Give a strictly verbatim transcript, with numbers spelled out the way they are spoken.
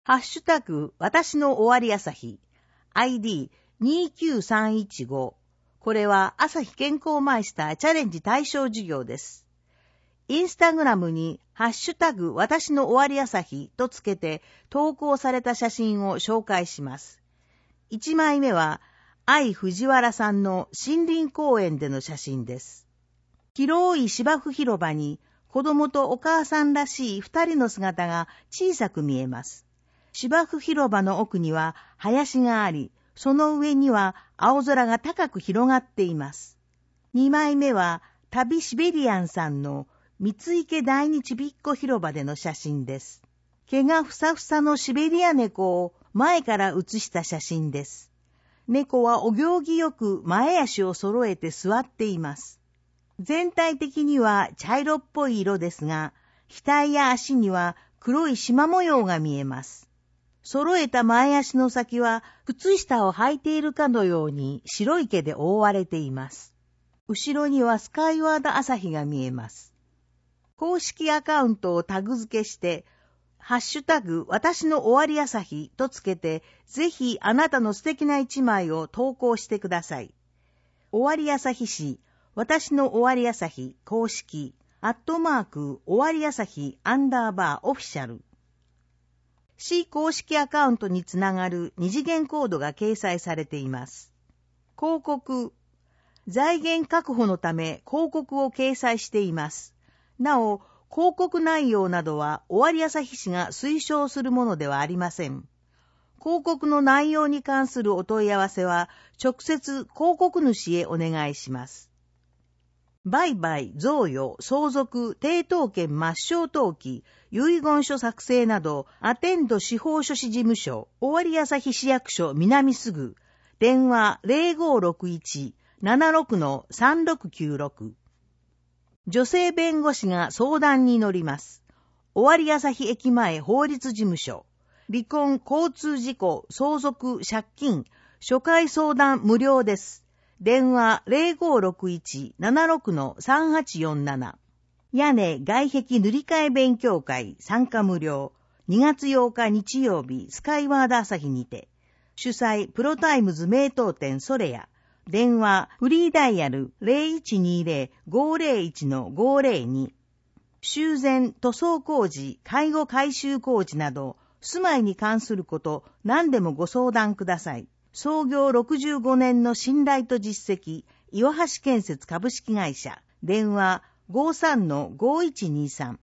ハッシュタグ、私の終わり朝日、アイディーにきゅうさんいちご。これは朝日健康マイスターチャレンジ対象授業です。インスタグラムに、ハッシュタグ、私の終わり朝日とつけて投稿された写真を紹介します。いちまいめは、愛藤原さんの森林公園での写真です。広い芝生広場に子供とお母さんらしい二人の姿が小さく見えます。芝生広場の奥には林があり、その上には青空が高く広がっています。にまいめは旅シベリアンさんの三池大日びっこ広場での写真です。毛がふさふさのシベリア猫を前から写した写真です。猫はお行儀よく前足を揃えて座っています。全体的には茶色っぽい色ですが、額や足には黒い縞模様が見えます。揃えた前足の先は靴下を履いているかのように白い毛で覆われています。後ろにはスカイワード朝日が見えます。公式アカウントをタグ付けして、ハッシュタグ私の終わり朝日とつけて、ぜひあなたの素敵な一枚を投稿してください。終わり朝日誌、私の終わり朝日公式、アットマーク終わり朝日アンダーバーオフィシャル。市公式アカウントにつながる二次元コードが掲載されています。広告。財源確保のため広告を掲載しています。なお、広告内容などは終わり朝日誌が推奨するものではありません。広告の内容に関するお問い合わせは直接広告主へお願いします。売買、贈与、相続、抵当権抹消登記、遺言書作成など、アテンド司法書士事務所、終わり朝日市役所南すぐ、電話 ゼロごろくいち ななろく さんろくきゅうろく。女性弁護士が相談に乗ります。終わり朝日駅前法律事務所、離婚、交通事故、相続、借金、初回相談無料です。電話 ゼロごろくいち ななろく さんはちよんなな。屋根外壁塗り替え勉強会参加無料。にがつようか日曜日スカイワード朝日にて。主催プロタイムズ名東店ソレヤ。電話フリーダイヤル ゼロいちにゼロ ごゼロいち ごゼロに。修繕、塗装工事、介護改修工事など住まいに関すること何でもご相談ください。創業ろくじゅうごねんの信頼と実績、岩橋建設株式会社、電話 ごさんのごいちにさん。